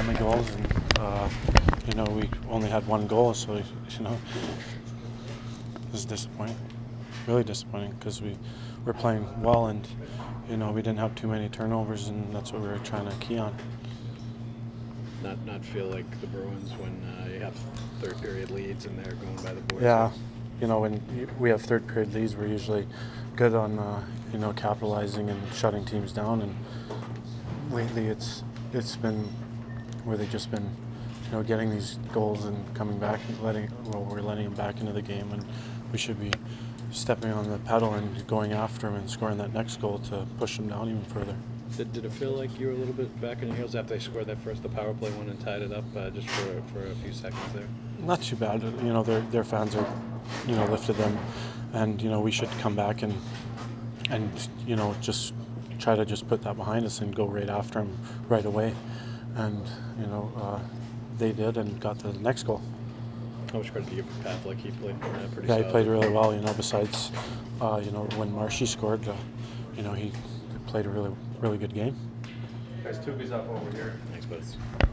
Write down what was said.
many goals, and we only had one goal, so it was disappointing, really disappointing, because we were playing well, and we didn't have too many turnovers, and that's what we were trying to key on. Not feel like the Bruins when you have third period leads and they're going by the boards. Yeah, when we have third period leads, we're usually good on capitalizing and shutting teams down, and lately it's been where they've just been getting these goals and coming back and we're letting them back into the game, and we should be stepping on the pedal and going after them and scoring that next goal to push them down even further. Did it feel like you were a little bit back in your heels after they scored the power play one and tied it up just for a few seconds there? Not too bad. Their fans are, lifted them, and we should come back and just try to just put that behind us and go right after them right away, and they did and got the next goal. How much credit do you give Pavlik? He played pretty. Yeah, solid. he played really well. Besides, when Marshy scored, he played a really good game. Guys, Tuukka's up over here. Thanks, buddies.